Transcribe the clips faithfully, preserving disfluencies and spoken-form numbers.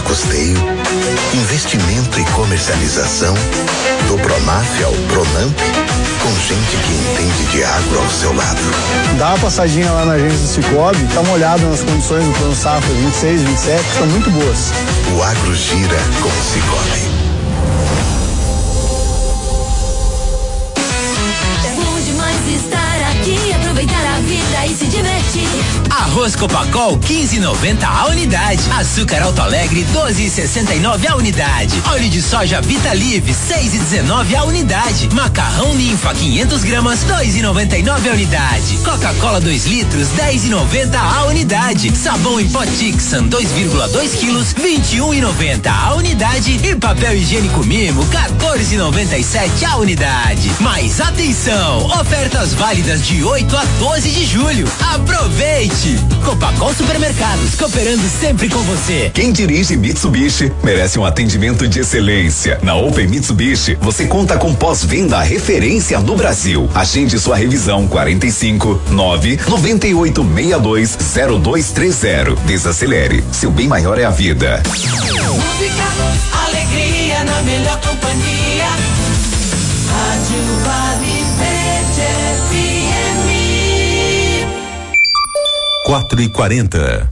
custeio, investimento e comercialização, do Pronaf ao Pronamp, com gente que entende de agro ao seu lado. Dá uma passadinha lá na agência do Cicobi, dá uma olhada nas condições do plano safra vinte e seis, vinte e sete, estão muito boas. O agro gira com o Cicobi. Estar aqui, aproveitar a vida e se divertir. Arroz Copacol quinze e noventa a unidade. Açúcar Alto Alegre doze e sessenta e nove a unidade. Óleo de soja Vita Live seis e dezenove a unidade. Macarrão Ninfa quinhentos gramas dois e noventa e nove a unidade. Coca-Cola dois litros dez e noventa a unidade. Sabão em pó Tixan dois vírgula dois quilos vinte e um e noventa a unidade. E papel higiênico Mimo quatorze e noventa e sete a unidade. Mas atenção, ofertas válidas de oito a doze de julho. Aproveite! Copacol Supermercados, cooperando sempre com você. Quem dirige Mitsubishi merece um atendimento de excelência. Na Open Mitsubishi, você conta com pós-venda referência no Brasil. Agende sua revisão quarenta e cinco, nove, noventa e oito, sessenta e dois, zero dois três zero. Desacelere, seu bem maior é a vida. Música, alegria na melhor companhia. Rádio Vale Verde F M. quatro e quarenta.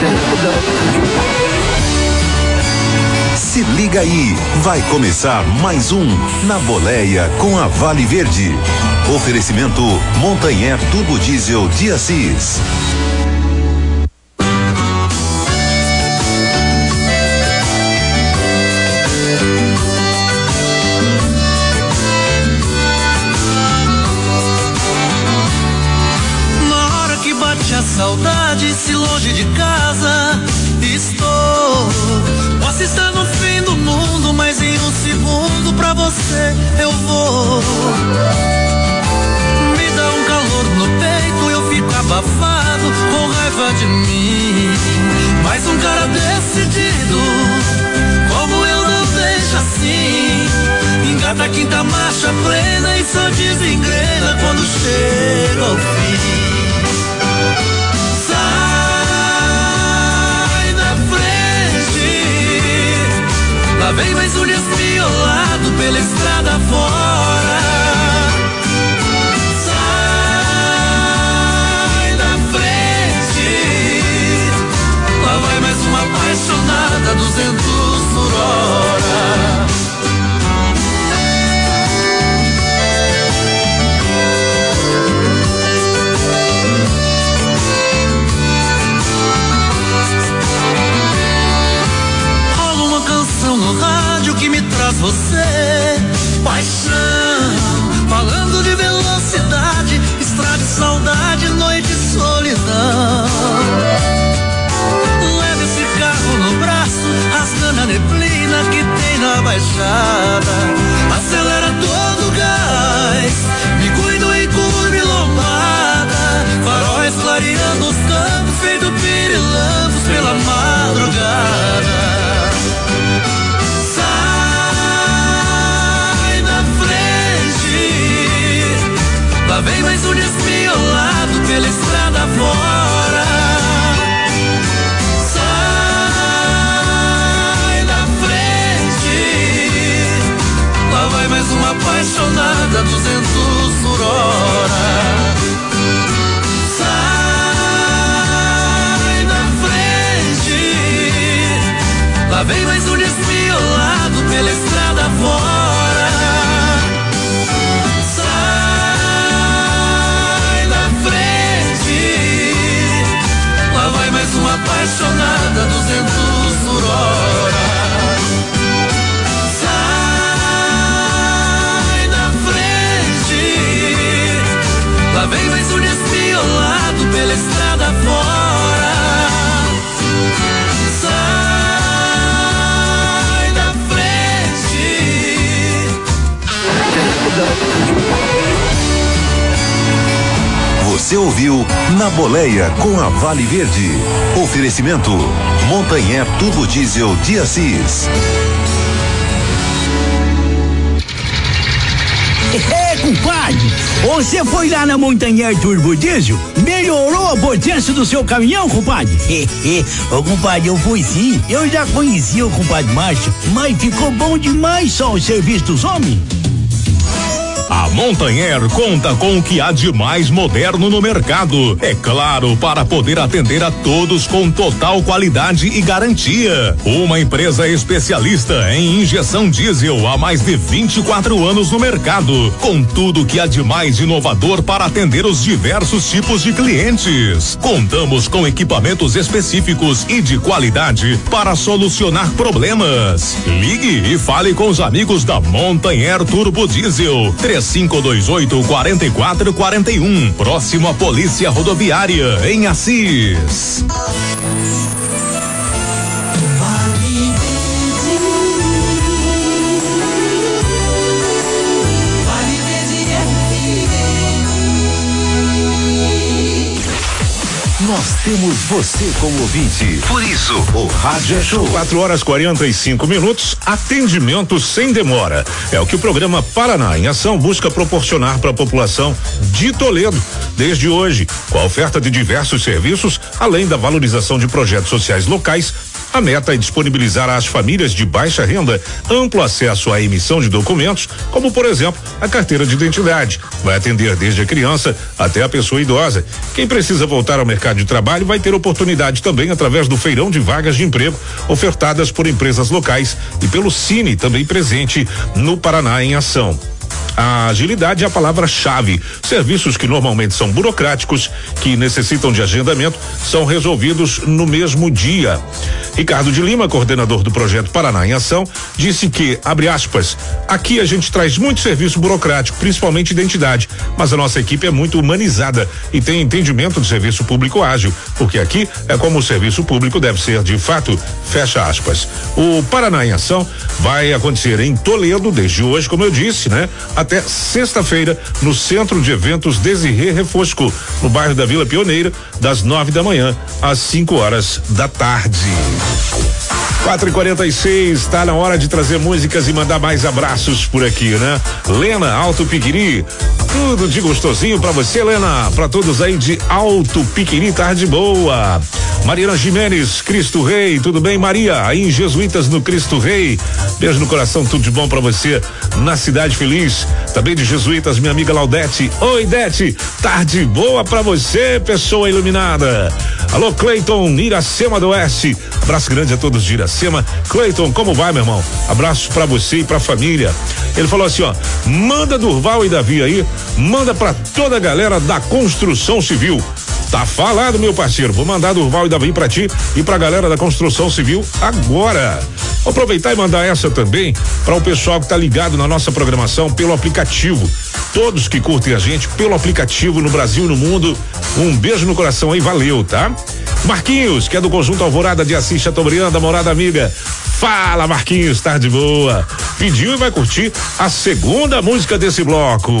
Se liga aí, vai começar mais um Na Boleia com a Vale Verde. Oferecimento Montanher Turbo Diesel de Assis. Saudade, se longe de casa estou. Posso estar no fim do mundo, mas em um segundo pra você eu vou. Me dá um calor no peito, eu fico abafado, com raiva de mim. Mas um cara decidido, como eu não deixo assim. Engata a quinta marcha plena e só desengrena quando chega ao fim. Lá vem mais um desmiolado pela estrada fora. Sai da frente. Lá vai mais uma apaixonada, duzentos por hora. No rádio que me traz você, paixão, falando de velocidade, estrada de saudade, noite e solidão. Leva esse carro no braço, rasgando a neblina que tem na baixada. Acelera todo o gás, me cuido em curva e lombada. Faróis clareando os campos, feito pirilampos pela madrugada. Lá vem mais um desmiolado pela estrada fora. Sai da frente. Lá vai mais uma apaixonada, duzentos por hora. Sai da frente. Lá vem mais um desmiolado pela estrada fora. Uma apaixonada, duzentos por hora. Sai da frente. Lá vem mais um desmiolado pela estrada fora. Sai da frente. Você ouviu Na Boleia com a Vale Verde. Oferecimento Montanher Turbo Diesel de Assis. compadre, você foi lá na Montanher Turbo Diesel? Melhorou a potência do seu caminhão, compadre? Ô, compadre, eu fui sim. Eu já conhecia o compadre Márcio, mas ficou bom demais só o serviço dos homens. A Montanher conta com o que há de mais moderno no mercado. É claro, para poder atender a todos com total qualidade e garantia. Uma empresa especialista em injeção diesel há mais de vinte e quatro anos no mercado, com tudo que há de mais inovador para atender os diversos tipos de clientes. Contamos com equipamentos específicos e de qualidade para solucionar problemas. Ligue e fale com os amigos da Montanher Turbo Diesel. cinco dois oito, quatro quatro quatro um, próximo à Polícia Rodoviária, em Assis. Nós temos você como ouvinte. Por isso, o Rádio é Show. quatro horas quarenta e cinco minutos, atendimento sem demora. É o que o programa Paraná em Ação busca proporcionar para a população de Toledo desde hoje, com a oferta de diversos serviços, além da valorização de projetos sociais locais. A meta é disponibilizar às famílias de baixa renda amplo acesso à emissão de documentos, como por exemplo a carteira de identidade. Vai atender desde a criança até a pessoa idosa. Quem precisa voltar ao mercado de trabalho vai ter oportunidade também através do feirão de vagas de emprego ofertadas por empresas locais e pelo Cine, também presente no Paraná em Ação. A agilidade é a palavra-chave. Serviços que normalmente são burocráticos, que necessitam de agendamento, são resolvidos no mesmo dia. Ricardo de Lima, coordenador do projeto Paraná em Ação, disse que, abre aspas, aqui a gente traz muito serviço burocrático, principalmente identidade, mas a nossa equipe é muito humanizada e tem entendimento de serviço público ágil, porque aqui é como o serviço público deve ser de fato, fecha aspas. O Paraná em Ação vai acontecer em Toledo desde hoje, como eu disse, né? Até sexta-feira, no Centro de Eventos Desirê Refosco, no bairro da Vila Pioneira, das nove da manhã às cinco horas da tarde. quatro e quarenta e seis, tá na hora de trazer músicas e mandar mais abraços por aqui, né? Lena, Alto Piquiri, tudo de gostosinho pra você, Lena, pra todos aí de Alto Piquiri, tarde boa. Mariana Jimenez, Cristo Rei, tudo bem, Maria? Aí em Jesuítas no Cristo Rei, beijo no coração, tudo de bom pra você na Cidade Feliz, também de Jesuítas, minha amiga Laudete. Oi, Dete, tarde boa pra você, pessoa iluminada. Alô, Cleiton, Iracema do Oeste, abraço grande a todos de Iracema. Cleiton, como vai, meu irmão? Abraço pra você e pra família. Ele falou assim, ó, manda Durval e Davi aí, manda pra toda a galera da construção civil. Tá falado, meu parceiro. Vou mandar Durval e Davi pra ti e pra galera da construção civil agora. Vou aproveitar e mandar essa também para o pessoal que tá ligado na nossa programação pelo aplicativo. Todos que curtem a gente pelo aplicativo no Brasil e no mundo. Um beijo no coração aí, valeu, tá? Marquinhos, que é do Conjunto Alvorada de Assis Chateaubriand, da Morada Amiga. Fala, Marquinhos, tarde boa. Pediu e vai curtir a segunda música desse bloco.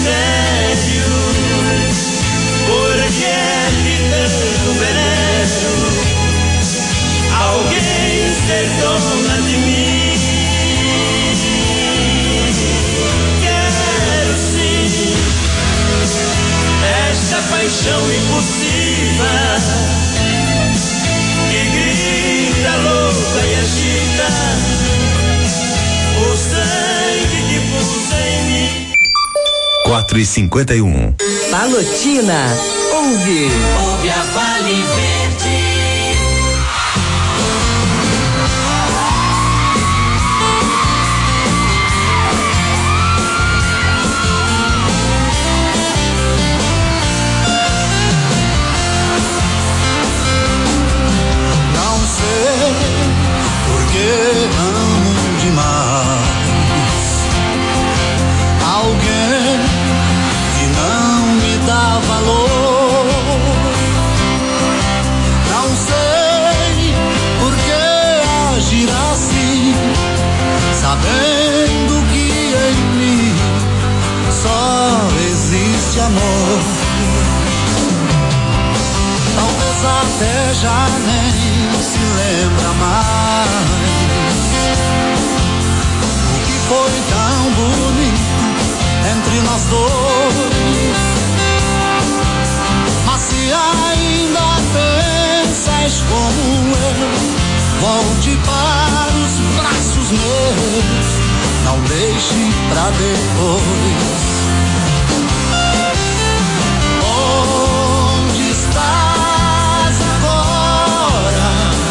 mistério, por aquele teu veneno, alguém ser dona de mim. Quero sim esta paixão impulsiva que grita louca e agita o sangue que pulsa em mim. quatro e cinquenta e um. Palotina, ouve. Ouve a Vale Verde. Não sei por que amo demais alguém que não me dá valor. Não sei por que agir assim, sabendo que em mim só existe amor. Talvez até já nem se lembra mais o que foi tão bonito entre nós dois. Mas se ainda pensas como eu, volte para os braços meus, não deixe pra depois. Onde estás agora,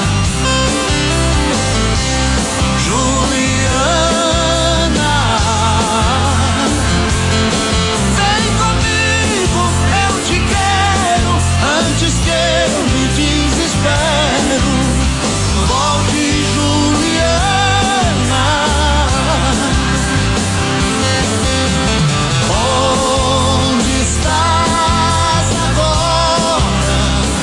Juliana? Vem comigo, eu te quero, antes que eu me desespero. Volte, Juliana. Onde estás agora,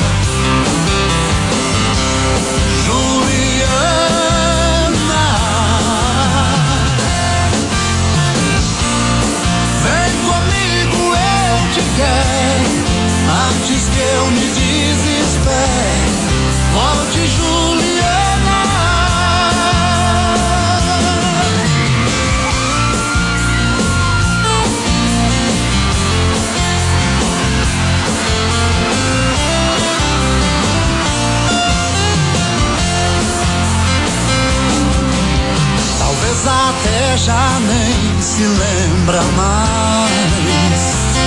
Juliana? Vem comigo, eu te quero, antes que eu me desespere. Volte, Juliana. Talvez até já nem se lembra mais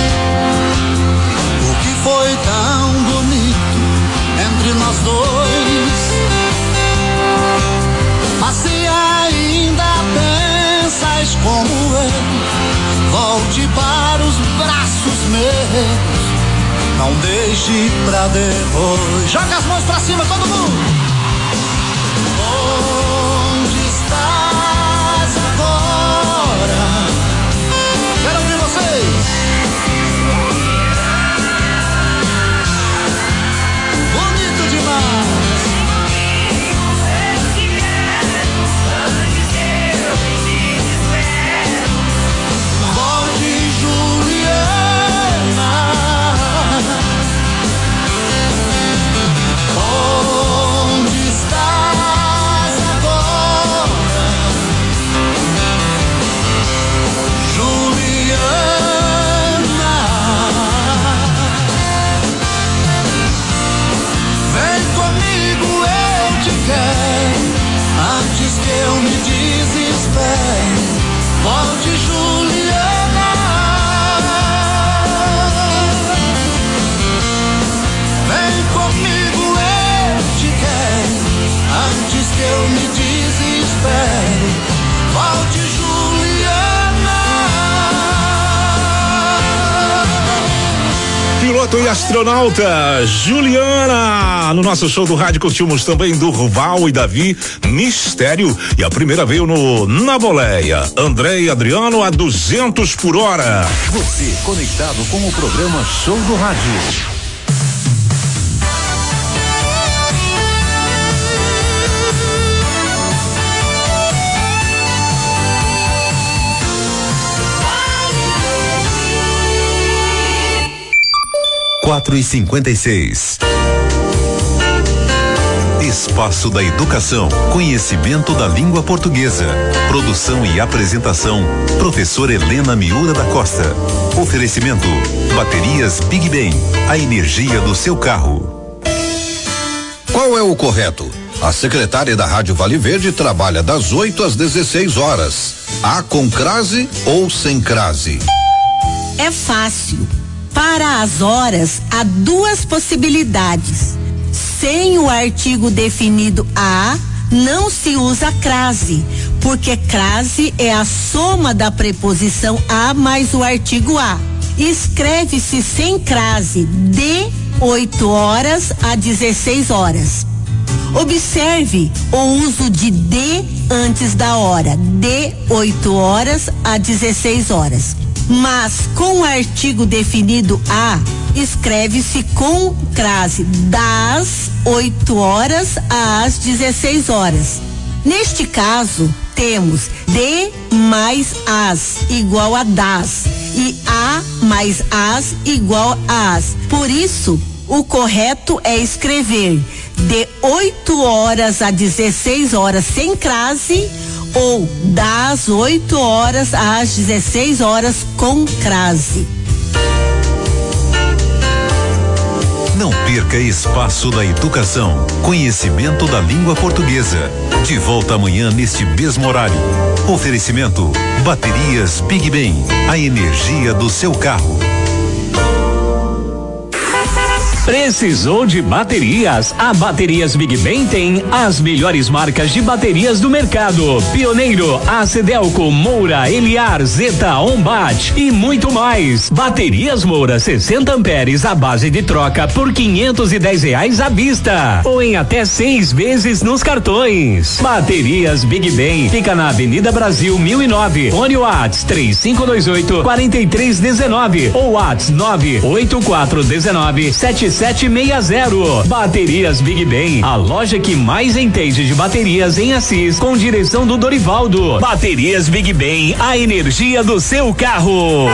o que foi tão bonito entre nós dois. Mas se ainda pensas como eu, volte para os braços meus, não deixe pra depois. Joga as mãos pra cima, todo mundo. Onde estás agora? Quero ouvir vocês. Bonito demais. Volte, Juliana. Onde estás agora, Juliana? Vem comigo, eu te quero, antes que eu me desespere. Volte, Juliana. Vem comigo, eu te quero, antes que eu me desespere. Volte, Juliana. Piloto e astronauta Juliana. No nosso show do rádio curtimos também Durval e Davi, Mistério. E a primeira veio no Na Boleia, André e Adriano a duzentos por hora. Você conectado com o programa Show do Rádio. quatro e cinquenta e seis. Espaço da Educação, conhecimento da língua portuguesa. Produção e apresentação, professora Helena Miura da Costa. Oferecimento, baterias Big Ben, a energia do seu carro. Qual é o correto? A secretária da Rádio Vale Verde trabalha das oito às dezesseis horas. A com crase ou sem crase? É fácil. Para as horas, há duas possibilidades. Sem o artigo definido a, não se usa crase, porque crase é a soma da preposição a mais o artigo a. Escreve-se sem crase de oito horas a dezesseis horas. Observe o uso de de antes da hora, de oito horas a dezesseis horas. Mas com o artigo definido a, escreve-se com crase das oito horas às dezesseis horas. Neste caso, temos de mais as igual a das e a mais as igual a as. Por isso, o correto é escrever de oito horas a dezesseis horas sem crase ou das oito horas às dezesseis horas com crase. Não perca Espaço da Educação, conhecimento da língua portuguesa. De volta amanhã neste mesmo horário. Oferecimento, baterias Big Ben, a energia do seu carro. Precisou de baterias? A Baterias Big Ben tem as melhores marcas de baterias do mercado. Pioneiro, Acedelco, Moura, Eliar, Zeta, Ombat e muito mais. Baterias Moura sessenta amperes à base de troca por quinhentos e dez reais à vista ou em até seis vezes nos cartões. Baterias Big Ben fica na Avenida Brasil mil e nove. Fone Whats três cinco dois oito, quatro três um nove ou Whats nove oito quatro um nove, sete sete seis zero. Baterias Big Ben, a loja que mais entende de baterias em Assis, com direção do Dorivaldo. Baterias Big Ben, a energia do seu carro.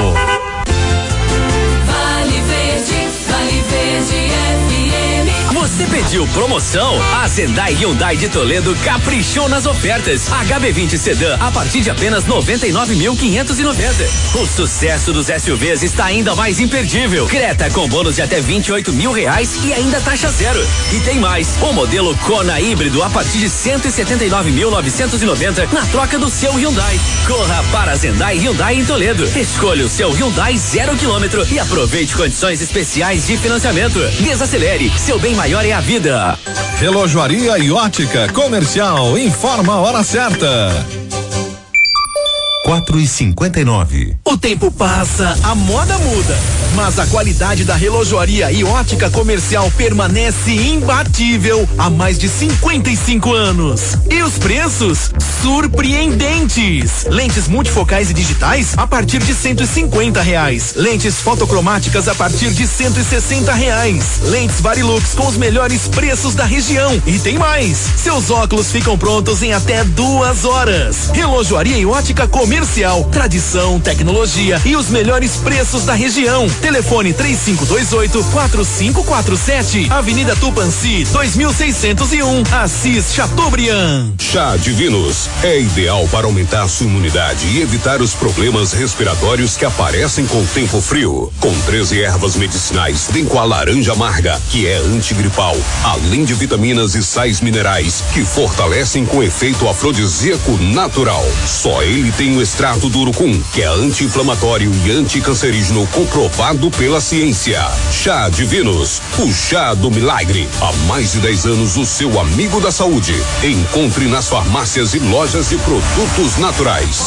Vale Verde, Vale Verde F M. Você pediu promoção? A Hyundai Hyundai de Toledo caprichou nas ofertas. H B vinte Sedã a partir de apenas noventa e nove mil quinhentos e noventa. O sucesso dos S U Vs está ainda mais imperdível. Creta com bônus de até vinte e oito mil reais e ainda taxa zero. E tem mais, o modelo Kona híbrido a partir de cento e setenta e nove mil novecentos e noventa na troca do seu Hyundai. Corra para a Hyundai Hyundai em Toledo. Escolha o seu Hyundai zero quilômetro e aproveite condições especiais de financiamento. Desacelere, seu bem maior é a vida. Relojoaria e ótica comercial, informa a hora certa. quatro e cinquenta e nove. O tempo passa, a moda muda, mas a qualidade da relojoaria e ótica comercial permanece imbatível há mais de cinquenta e cinco anos. E os preços? Surpreendentes! Lentes multifocais e digitais a partir de cento e cinquenta reais. Lentes fotocromáticas a partir de cento e sessenta reais. Lentes Varilux com os melhores preços da região. E tem mais! Seus óculos ficam prontos em até duas horas. Relojoaria e ótica comercial, tradição, tecnologia e os melhores preços da região. Telefone três cinco dois oito, quatro cinco quatro sete, Avenida Tupanci, dois mil seiscentos e um, Assis, Chateaubriand. Chá Divinos é ideal para aumentar sua imunidade e evitar os problemas respiratórios que aparecem com o tempo frio. Com treze ervas medicinais, vem com a laranja amarga, que é antigripal, além de vitaminas e sais minerais que fortalecem com efeito afrodisíaco natural. Só ele tem o extrato do urucum, que é anti-inflamatório e anticancerígeno comprovado pela ciência. Chá Divinos, o chá do milagre. Há mais de dez anos, o seu amigo da saúde. Encontre nas farmácias e lojas de produtos naturais.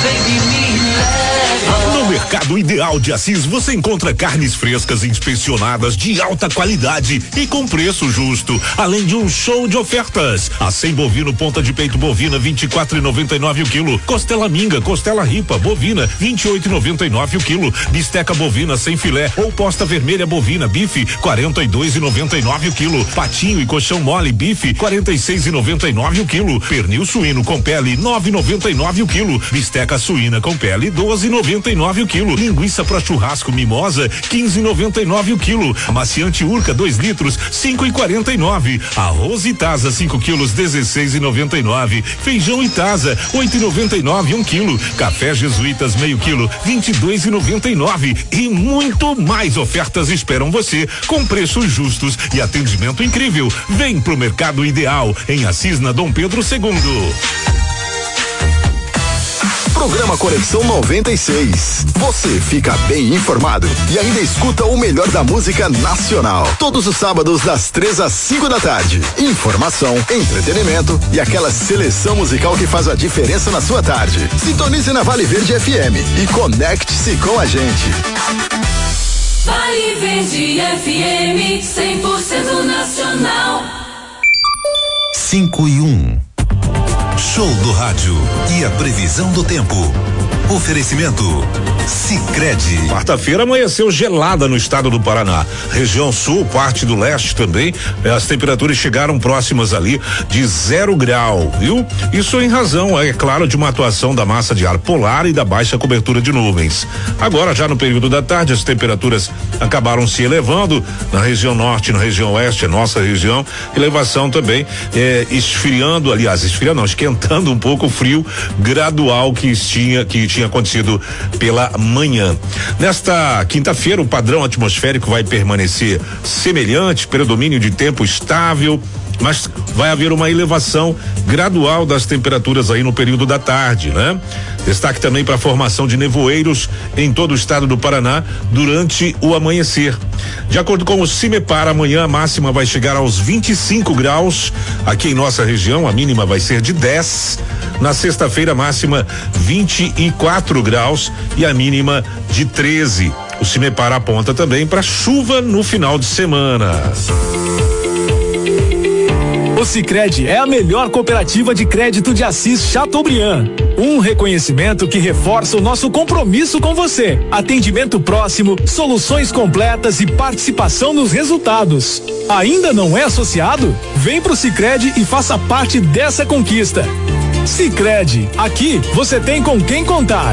No Mercado Ideal de Assis você encontra carnes frescas inspecionadas de alta qualidade e com preço justo, além de um show de ofertas. Acém bovino ponta de peito bovina vinte e quatro e noventa e nove o quilo, costela minga, costela ripa bovina vinte e oito e noventa e nove o quilo, bisteca bovina sem filé ou posta vermelha bovina bife quarenta e dois e noventa e nove o quilo, patinho e colchão mole bife quarenta e seis e noventa e nove o quilo, pernil suíno com pele nove e noventa e nove o quilo, bisteca suína com pele doze e noventa e nove o o quilo. Linguiça para churrasco mimosa, quinze e noventa e nove o quilo. Amaciante Urca, dois litros, cinco e quarenta e nove. Arroz Itasa, cinco quilos, dezesseis e noventa e nove. Feijão Itasa, oito e noventa e nove um quilo. Café Jesuítas, meio quilo, vinte e dois e noventa e nove. E muito mais ofertas esperam você, com preços justos e atendimento incrível. Vem pro Mercado Ideal, em Assis, na Dom Pedro segundo. Programa Conexão noventa e seis. Você fica bem informado e ainda escuta o melhor da música nacional. Todos os sábados, das três às cinco da tarde. Informação, entretenimento e aquela seleção musical que faz a diferença na sua tarde. Sintonize na Vale Verde F M e conecte-se com a gente. Vale Verde F M, cem por cento nacional. cinco e um. Show do rádio e a previsão do tempo. Oferecimento Sicredi. Quarta-feira amanheceu gelada no estado do Paraná. Região sul, parte do leste também. As temperaturas chegaram próximas ali de zero grau, viu? Isso em razão, é claro, de uma atuação da massa de ar polar e da baixa cobertura de nuvens. Agora, já no período da tarde, as temperaturas acabaram se elevando na região norte, na região oeste, a nossa região. Elevação também é, esfriando, aliás, esfriando não, esquentando um pouco o frio gradual que tinha que tinha acontecido pela manhã. Nesta quinta-feira, o padrão atmosférico vai permanecer semelhante, predomínio de tempo estável, mas vai haver uma elevação gradual das temperaturas aí no período da tarde, né? Destaque também para a formação de nevoeiros em todo o estado do Paraná durante o amanhecer. De acordo com o CIMEPAR, amanhã a máxima vai chegar aos vinte e cinco graus aqui em nossa região, a mínima vai ser de dez. Na sexta-feira, máxima vinte e quatro graus e a mínima de treze. O CIMEPAR aponta também para chuva no final de semana. O Sicredi é a melhor cooperativa de crédito de Assis Chateaubriand. Um reconhecimento que reforça o nosso compromisso com você. Atendimento próximo, soluções completas e participação nos resultados. Ainda não é associado? Vem pro Sicredi e faça parte dessa conquista. Sicredi, aqui você tem com quem contar.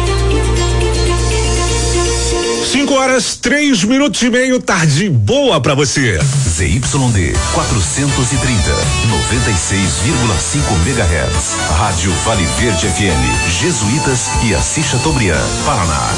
cinco horas, três minutos e meio, tarde boa pra você. Z Y D quatrocentos e trinta, noventa e seis vírgula cinco megahertz. Rádio Vale Verde F M, Jesuítas e Assis Chateaubriand, Paraná.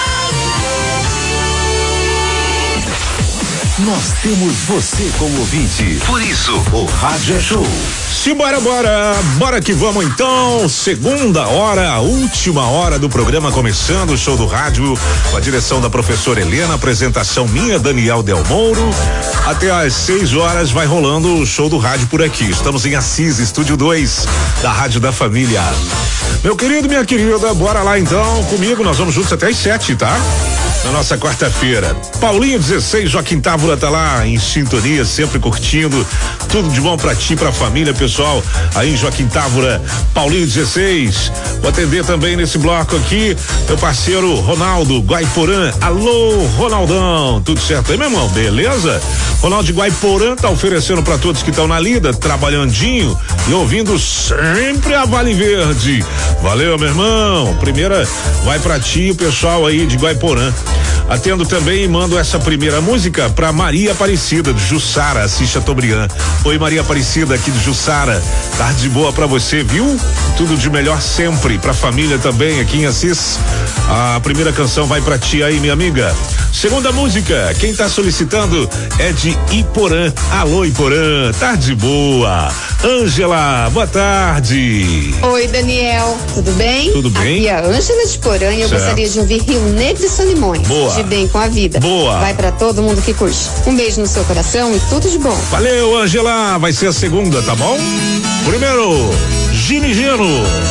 Nós temos você como ouvinte. Por isso, o Rádio é Show. Simbora, bora, bora que vamos então. Segunda hora, a última hora do programa começando, o Show do Rádio, com a direção da professora Helena, apresentação minha, Daniel Del Mouro. Até às seis horas vai rolando o Show do Rádio por aqui. Estamos em Assis, estúdio dois, da Rádio da Família. Meu querido, minha querida, bora lá então comigo, nós vamos juntos até às sete, tá? Na nossa quarta-feira. Paulinho dezesseis, Joaquim Távora tá lá em sintonia, sempre curtindo. Tudo de bom pra ti, pra família, pessoal. Aí Joaquim Távora, Paulinho dezesseis. Vou atender também nesse bloco aqui, meu parceiro Ronaldo Guaiporã. Alô, Ronaldão, tudo certo aí, meu irmão? Beleza? Ronaldo de Guaiporã tá oferecendo pra todos que estão na lida, trabalhandinho e ouvindo sempre a Vale Verde. Valeu, meu irmão. Primeira vai pra ti, o pessoal aí de Guaiporã. Atendo também e mando essa primeira música pra Maria Aparecida, de Jussara, Assis Chateaubriand. Oi, Maria Aparecida, aqui de Jussara. Tarde boa pra você, viu? Tudo de melhor sempre. Pra família também, aqui em Assis. A primeira canção vai pra ti aí, minha amiga. Segunda música, quem tá solicitando é de Iporã. Alô, Iporã, tarde boa. Ângela, boa tarde. Oi, Daniel, tudo bem? Tudo bem? Aqui é a Ângela de Porã e eu certo. gostaria de ouvir Rio Negro e Solimões. Boa. De bem com a vida. Boa. Vai pra todo mundo que curte. Um beijo no seu coração e tudo de bom. Valeu, Ângela, vai ser a segunda, tá bom? Primeiro, Gini Gino.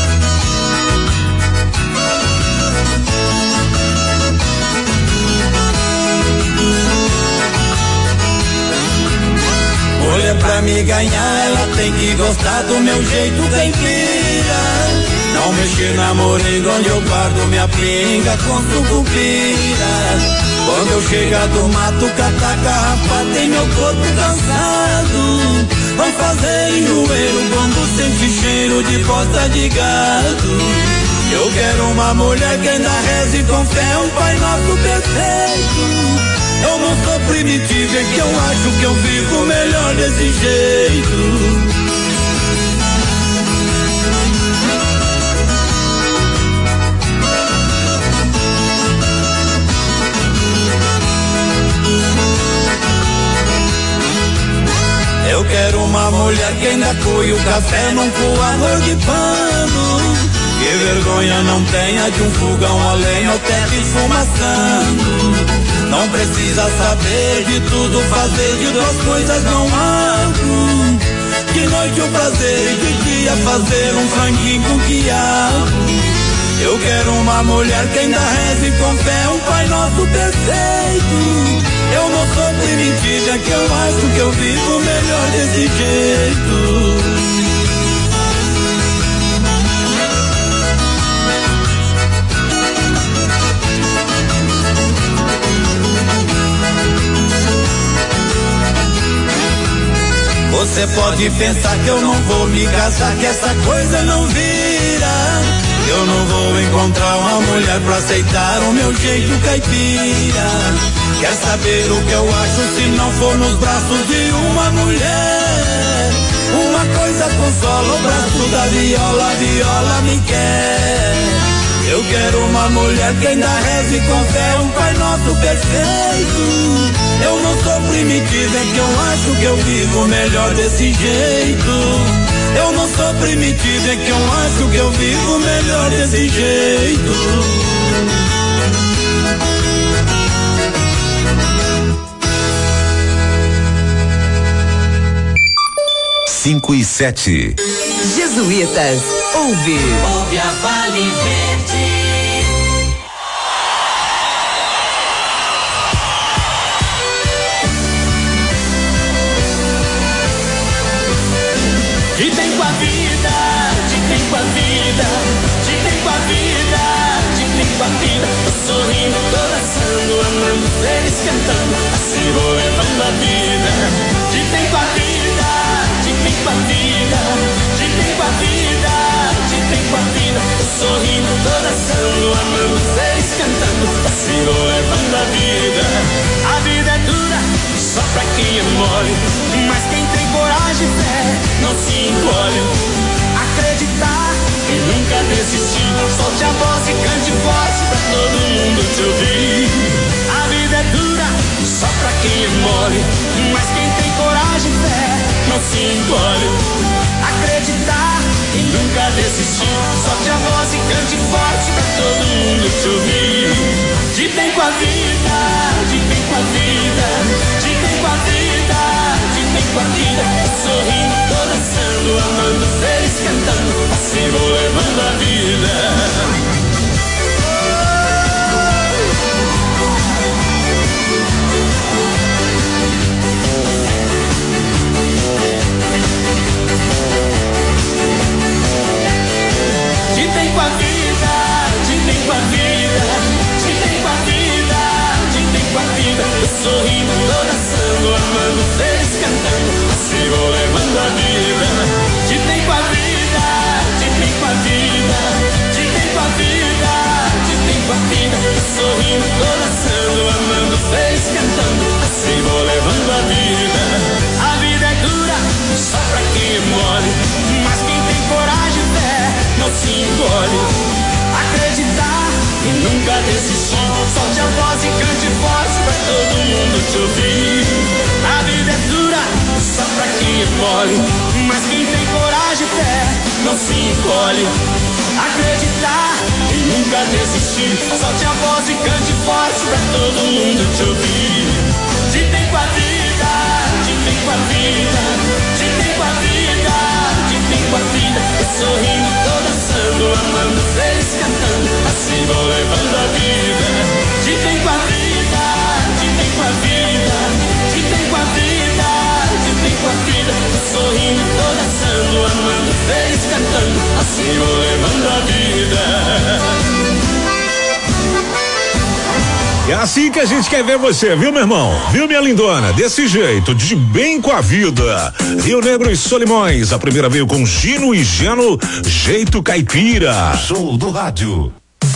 Olha, pra me ganhar, ela tem que gostar do meu jeito caipira. Não mexer na moringa onde eu guardo minha pinga com sucupira. Quando eu chegar do mato, catar garrafa, tem meu corpo cansado. Vão fazer enjoeiro quando sente cheiro de bosta de gado. Eu quero uma mulher que ainda reze com fé um Pai Nosso perfeito. Eu não sou primitivo, é que eu acho que eu vivo melhor desse jeito. Eu quero uma mulher que ainda coe o café num coador de pano. Que vergonha não tenha de um fogão a lenha ou teto esfumaçando. Não precisa saber de tudo, fazer de duas coisas não abro. De noite o prazer e de dia fazer um franguinho com quiabo. Eu quero uma mulher que ainda reze com fé um Pai Nosso perfeito. Eu não sou primitiva, é que eu acho que eu vivo melhor desse jeito. Você pode pensar que eu não vou me casar, que essa coisa não vira. Eu não vou encontrar uma mulher pra aceitar o meu jeito caipira. Quer saber o que eu acho se não for nos braços de uma mulher? Uma coisa consola, o braço da viola, a viola me quer. Eu quero uma mulher que ainda reze com fé um Pai Nosso perfeito. Eu não sou primitivo, é que eu acho que eu vivo melhor desse jeito. Eu não sou primitivo, é que eu acho que eu vivo melhor desse jeito. Cinco e sete. Jesuítas, ouve. Ouve a Vale Verde. De tempo a vida, de tempo a vida, de tempo a vida, de tempo a vida. Tô sorrindo, tô dançando, amando, feliz cantando, assim vou levando a vida. De tempo a vida, de tempo a vida, de tempo a vida, de tempo a vida. Tô sorrindo, tô dançando, amando, feliz cantando, assim vou levando a vida. A vida é dura, só pra quem é mole, mas quem tem coragem e fé não se encolhe. Acreditar e nunca desistir. Solte a voz e cante forte pra todo mundo te ouvir. A vida é dura, só pra quem é mole, mas quem tem coragem e fé não se encolhe. Acreditar e nunca desistir. Solte a voz e cante forte pra todo mundo te ouvir. De tempo a vida, de tempo a vida, de tempo a vida, de tempo a vida. Sorrindo, tô dançando, amando, feliz cantando, assim vou levando a vida. De tempo a vida, de tempo a vida, de tempo a vida, de tempo a vida. Eu sorrindo, tô dançando, amando, feliz cantando, assim vou levando a vida. De tempo a vida, de tempo a vida, de tempo a vida, de tempo a vida. Eu sorrindo, tô dançando, amando, feliz cantando, assim vou levando a vida. A vida é dura, só pra quem é mole, mas quem tem coragem e fé não se encolhe. Acreditar e nunca desistir. Solte a voz e cante forte pra todo mundo te ouvir. A vida é dura, só pra quem é mole, mas quem tem coragem e fé não se encolhe. Acreditar e nunca desistir. Solte a voz e cante forte pra todo mundo te ouvir. De tempo a vida, de tempo a vida, de tempo a vida, de tempo a vida. Eu sorrindo, tô dançando, amando, feliz cantando, assim vou levando a vida. De tempo a vida, de tempo a vida, de tempo a vida, de tempo a vida. Eu sorrindo, tô dançando, amando, feliz cantando, assim vou levando a vida. É assim que a gente quer ver você, viu, meu irmão? Viu, minha lindona? Desse jeito, de bem com a vida. Rio Negro e Solimões, a primeira veio com Gino e Geno, jeito caipira. Show do rádio.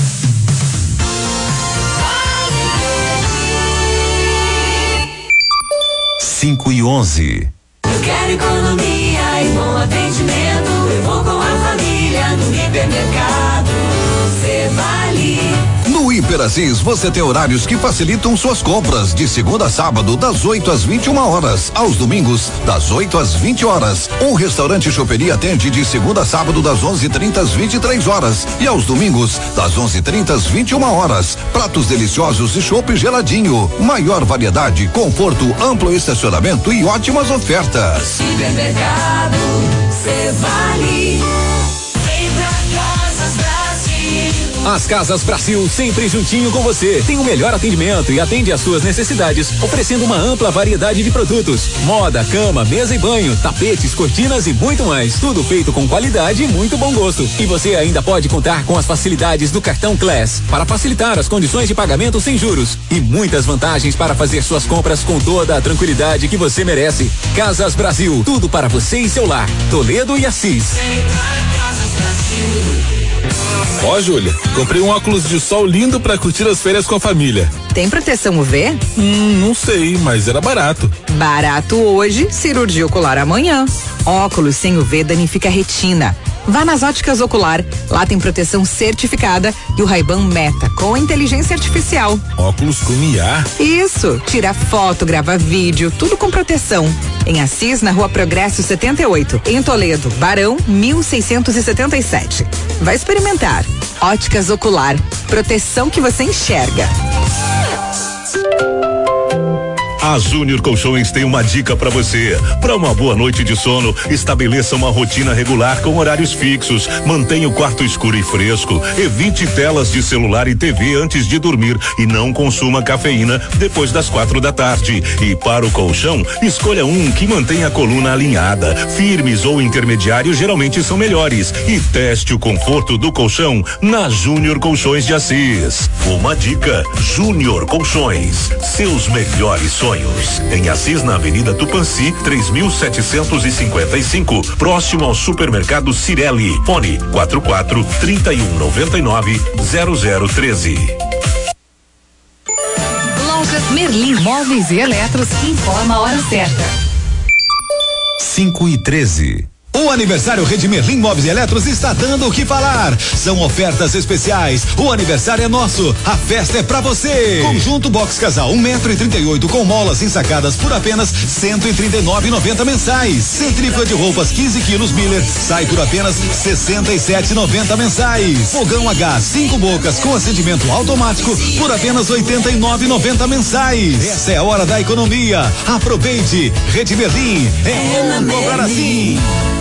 Cinco e onze. Eu quero economia e bom atendimento. Eu vou com a família no hipermercado. Cê vale. No Hiper Assis você tem horários que facilitam suas compras de segunda a sábado das oito às vinte e uma horas, aos domingos das oito às vinte horas. Um restaurante choperia atende de segunda a sábado das onze e trinta às vinte e três horas e aos domingos das onze e trinta às vinte e uma horas. Pratos deliciosos e chopp geladinho, maior variedade, conforto, amplo estacionamento e ótimas ofertas. Supermercado, cê vale. Vem pra Casas Brasil. As Casas Brasil, sempre juntinho com você. Tem o melhor atendimento e atende às suas necessidades, oferecendo uma ampla variedade de produtos. Moda, cama, mesa e banho, tapetes, cortinas e muito mais. Tudo feito com qualidade e muito bom gosto. E você ainda pode contar com as facilidades do cartão Class para facilitar as condições de pagamento sem juros. E muitas vantagens para fazer suas compras com toda a tranquilidade que você merece. Casas Brasil, tudo para você e seu lar. Toledo e Assis. Ó, oh, Júlia, comprei um óculos de sol lindo pra curtir as férias com a família. Tem proteção U V? Hum, não sei, mas era barato. Barato hoje, cirurgia ocular amanhã. Óculos sem U V danifica a retina. Vá nas Óticas Ocular, lá tem proteção certificada e o Ray-Ban Meta com inteligência artificial. Óculos com I A? Isso, tira foto, grava vídeo, tudo com proteção. Em Assis, na Rua Progresso setenta e oito, em Toledo, Barão mil seiscentos e setenta e sete. Vai experimentar. Óticas Ocular, proteção que você enxerga. A Júnior Colchões tem uma dica para você. Para uma boa noite de sono, estabeleça uma rotina regular com horários fixos. Mantenha o quarto escuro e fresco. Evite telas de celular e T V antes de dormir e não consuma cafeína depois das quatro da tarde. E para o colchão, escolha um que mantenha a coluna alinhada. Firmes ou intermediários geralmente são melhores. E teste o conforto do colchão na Júnior Colchões de Assis. Uma dica: Júnior Colchões, seus melhores sonhos. Em Assis, na Avenida Tupanci, três mil setecentos e cinquenta e cinco, próximo ao supermercado Cirelli. Fone quatro quatro, trinta e um, noventa e nove, zero zero treze. Lojas Merlin Móveis e Eletros informa a hora certa. cinco e treze. O aniversário Rede Merlin Móveis e Eletros está dando o que falar. São ofertas especiais. O aniversário é nosso. A festa é pra você. Conjunto box casal um metro e trinta e oito com molas ensacadas por apenas cento e trinta e nove e noventa mensais. Centrífuga de roupas quinze quilos Miller sai por apenas sessenta e sete e noventa mensais. Fogão a gás cinco bocas com acendimento automático por apenas oitenta e nove e noventa mensais. Essa é a hora da economia. Aproveite. Rede Merlin é bom comprar assim.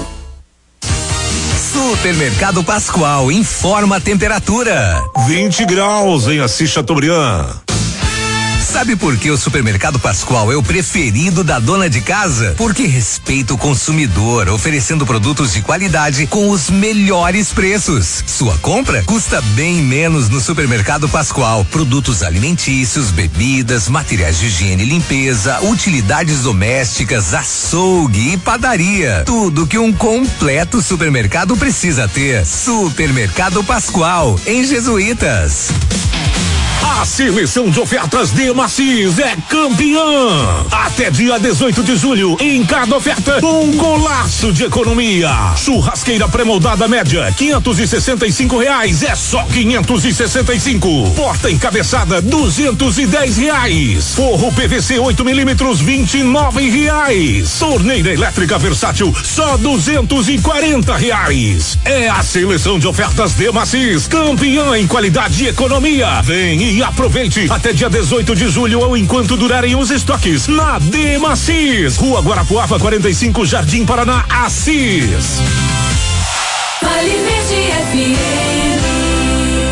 Supermercado Pascoal informa a temperatura. vinte graus em Assis Chateaubriand. Sabe por que o Supermercado Pascoal é o preferido da dona de casa? Porque respeita o consumidor, oferecendo produtos de qualidade com os melhores preços. Sua compra custa bem menos no Supermercado Pascoal. Produtos alimentícios, bebidas, materiais de higiene e limpeza, utilidades domésticas, açougue e padaria. Tudo que um completo supermercado precisa ter. Supermercado Pascoal, em Jesuítas. A seleção de ofertas de Macis é campeã. Até dia dezoito de julho, em cada oferta, um golaço de economia. Churrasqueira pré-moldada média, quinhentos e sessenta e cinco reais, é só quinhentos e sessenta e cinco. Porta encabeçada, duzentos e dez reais. Forro P V C oito milímetros, vinte e nove reais. Torneira elétrica versátil, só duzentos e quarenta reais. É a seleção de ofertas de Macis, campeã em qualidade e economia. Vem e aproveite até dia dezoito de julho ou enquanto durarem os estoques na Demacis, Rua Guarapuava quarenta e cinco, Jardim Paraná, Assis. Vale Verde F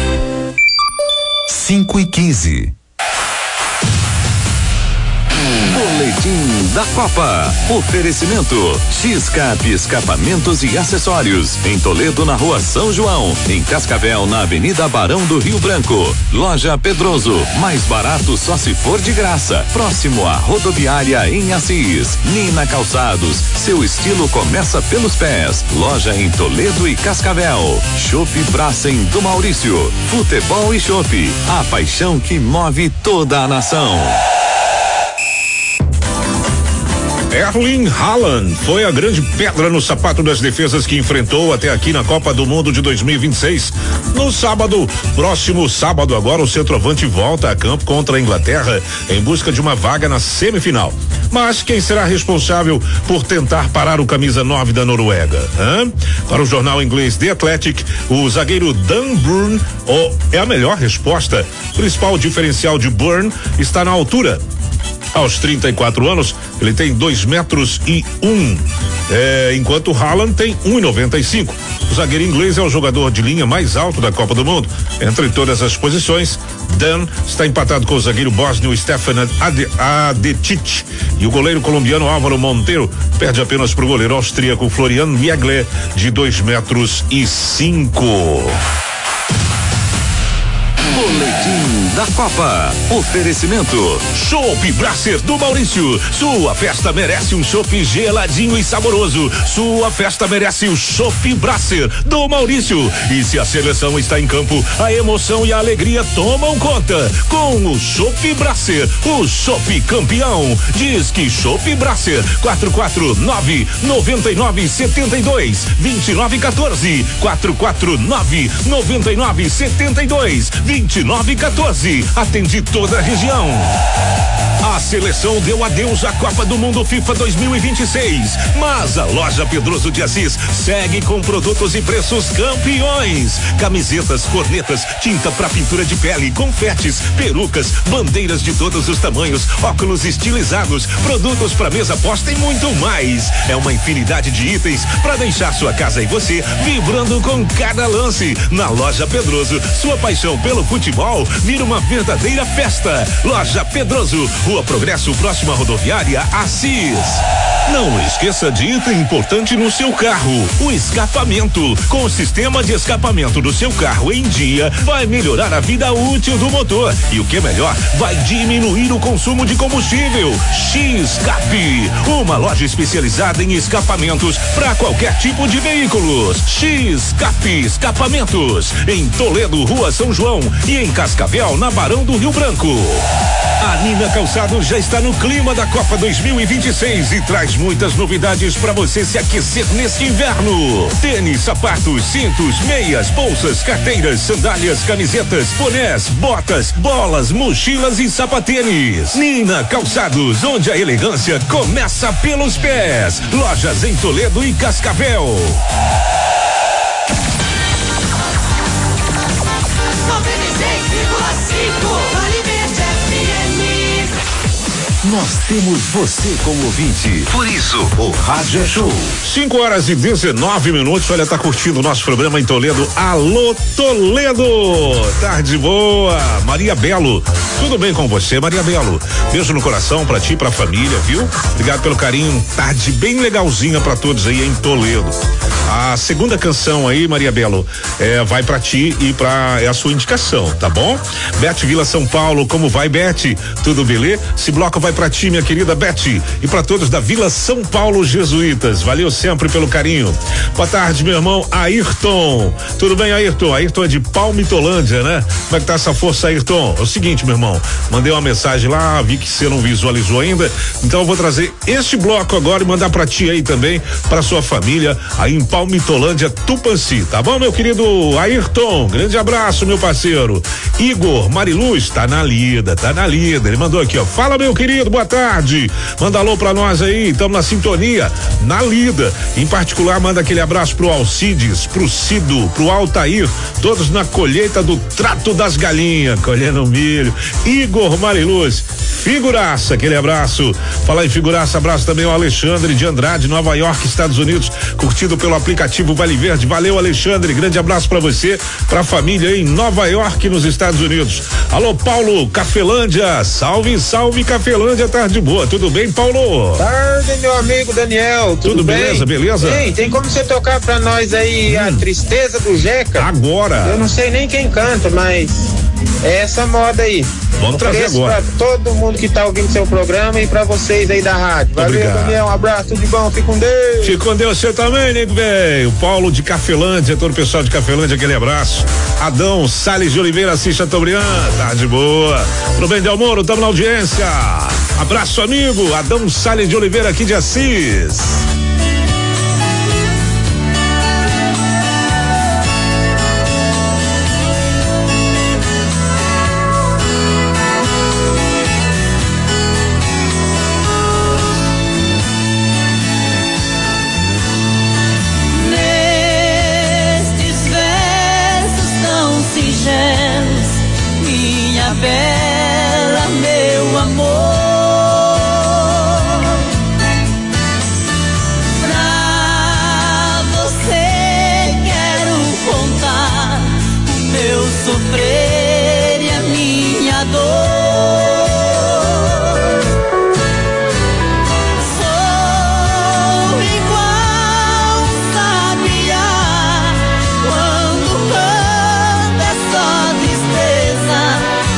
M. cinco e quinze. Boletim da Copa. Oferecimento X-Cap Escapamentos e Acessórios. Em Toledo, na Rua São João. Em Cascavel, na Avenida Barão do Rio Branco. Loja Pedroso. Mais barato só se for de graça. Próximo à rodoviária em Assis. Nina Calçados. Seu estilo começa pelos pés. Loja em Toledo e Cascavel. Chopp Bracem do Maurício. Futebol e Chopp. A paixão que move toda a nação. Erling Haaland foi a grande pedra no sapato das defesas que enfrentou até aqui na Copa do Mundo de dois mil e vinte e seis. No sábado, próximo sábado agora, o centroavante volta a campo contra a Inglaterra em busca de uma vaga na semifinal. Mas quem será responsável por tentar parar o camisa nove da Noruega? Hã? Para o jornal inglês The Athletic, o zagueiro Dan Burn oh, é a melhor resposta. O principal diferencial de Burn está na altura. Aos trinta e quatro anos, ele tem dois metros e um, é, enquanto Haaland tem um e noventa e cinco. O zagueiro inglês é o jogador de linha mais alto da Copa do Mundo. Entre todas as posições, Dan está empatado com o zagueiro bósnio Stefan Adetic e o goleiro colombiano Álvaro Monteiro perde apenas para o goleiro austríaco Florian Miegle, de dois metros e cinco. Boletim da Copa. Oferecimento Chopp Brasser do Maurício. Sua festa merece um chopp geladinho e saboroso. Sua festa merece o Chopp Brasser do Maurício. E se a seleção está em campo, a emoção e a alegria tomam conta. Com o Chopp Brasser, o chopp campeão. Diz que Chopp Brasser. quatro quatro nove, nove nove sete dois, dois nove um quatro. quatro quatro nove, nove nove sete dois, dois nove um quatro. Atende toda a região. A seleção deu adeus à Copa do Mundo FIFA dois mil e vinte e seis, mas a loja Pedroso de Assis segue com produtos e preços campeões. Camisetas, cornetas, tinta para pintura de pele, confetes, perucas, bandeiras de todos os tamanhos, óculos estilizados, produtos para mesa posta e muito mais. É uma infinidade de itens para deixar sua casa e você vibrando com cada lance. Na loja Pedroso, sua paixão pelo futebol vira uma verdadeira festa. Loja Pedroso, Rua Progresso, próxima à rodoviária Assis. Não esqueça de item importante no seu carro: o escapamento. Com o sistema de escapamento do seu carro em dia, vai melhorar a vida útil do motor. E o que é melhor, vai diminuir o consumo de combustível. X-Cap, uma loja especializada em escapamentos para qualquer tipo de veículos. X-Cap Escapamentos, em Toledo, Rua São João, e em Cascavel, na Barão do Rio Branco. A Nina Calçados já está no clima da Copa dois mil e vinte e seis e traz muitas novidades para você se aquecer neste inverno. Tênis, sapatos, cintos, meias, bolsas, carteiras, sandálias, camisetas, bonés, botas, bolas, mochilas e sapatênis. Nina Calçados, onde a elegância começa pelos pés. Lojas em Toledo e Cascavel. Nós temos você como ouvinte. Por isso, o Rádio é Show. cinco horas e dezenove minutos. Olha, tá curtindo o nosso programa em Toledo. Alô, Toledo! Tarde boa. Maria Belo. Tudo bem com você, Maria Belo? Beijo no coração pra ti e pra família, viu? Obrigado pelo carinho. Tarde bem legalzinha pra todos aí em Toledo. A segunda canção aí, Maria Belo, é, vai pra ti e pra, é a sua indicação, tá bom? Beth Vila São Paulo, como vai, Beth? Tudo beleza? Esse bloco vai pra ti, minha querida Beth, e pra todos da Vila São Paulo Jesuítas. Valeu sempre pelo carinho. Boa tarde, meu irmão Ayrton. Tudo bem, Ayrton? Ayrton é de Palmitolândia, né? Como é que tá essa força, Ayrton? É o seguinte, meu irmão, mandei uma mensagem lá, vi que você não visualizou ainda, então eu vou trazer este bloco agora e mandar pra ti aí também, pra sua família, aí em Palmitolândia, Tupanci, tá bom, meu querido Ayrton? Grande abraço, meu parceiro. Igor Mariluz, tá na lida, tá na lida. Ele mandou aqui, ó. Fala, meu querido, boa tarde. Manda alô pra nós aí, estamos na sintonia, na lida. Em particular, manda aquele abraço pro Alcides, pro Cido, pro Altair, todos na colheita do Trato das Galinhas, colhendo milho. Igor Mariluz. Figuraça, aquele abraço. Falar em figuraça, abraço também ao Alexandre de Andrade, Nova York, Estados Unidos, curtido pelo aplicativo Vale Verde. Valeu, Alexandre, grande abraço pra você, pra família em Nova York, nos Estados Unidos. Alô, Paulo, Cafelândia, salve, salve, Cafelândia, tarde boa, tudo bem, Paulo? Tarde, meu amigo Daniel, tudo, tudo bem? beleza, beleza? Ei, tem como você tocar pra nós aí hum. a Tristeza do Jeca? Agora. Eu não sei nem quem canta, mas é essa moda aí. Vamos trazer agora. Pra todo mundo que tá ouvindo seu programa e pra vocês aí da rádio. Valeu, obrigado. Daniel, um abraço, tudo de bom, fica com Deus. Fica com Deus, você também, nego velho. Paulo de Cafelândia, todo o pessoal de Cafelândia, aquele abraço. Adão Salles de Oliveira, Assis Chateaubriand, tá de boa. Pro bem Del Moro, tamo na audiência. Abraço, amigo. Adão Salles de Oliveira, aqui de Assis. Bela, meu amor, pra você quero contar o meu sofrer e a minha dor. Sou igual um sabiá quando canta é só tristeza.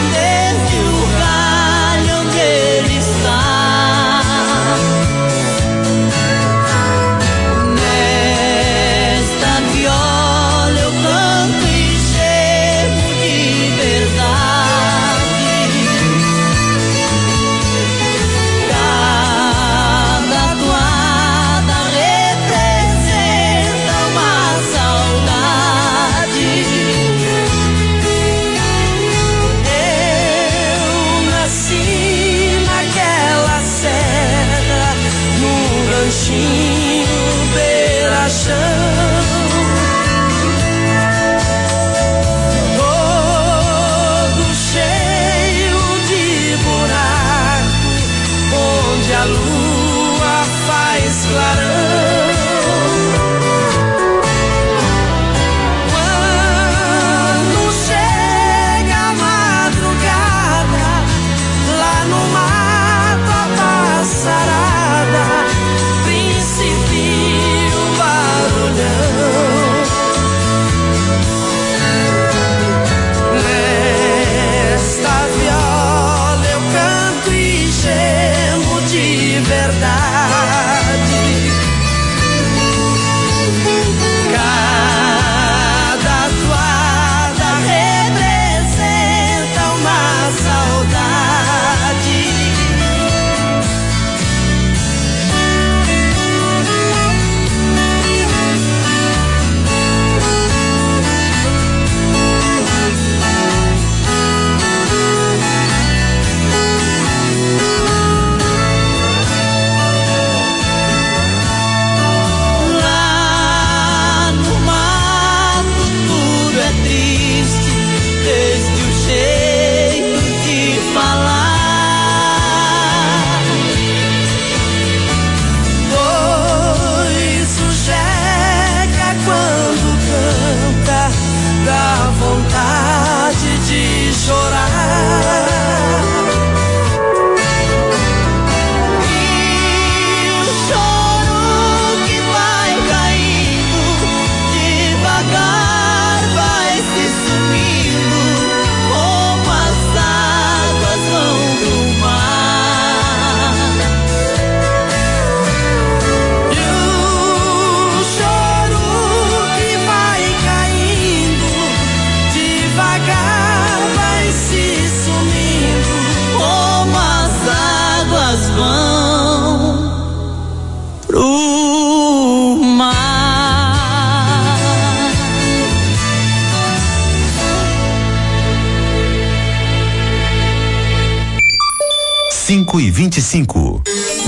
cinco e vinte e cinco.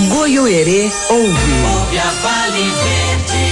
Goiôerê ouve. Ouve a Vale Verde.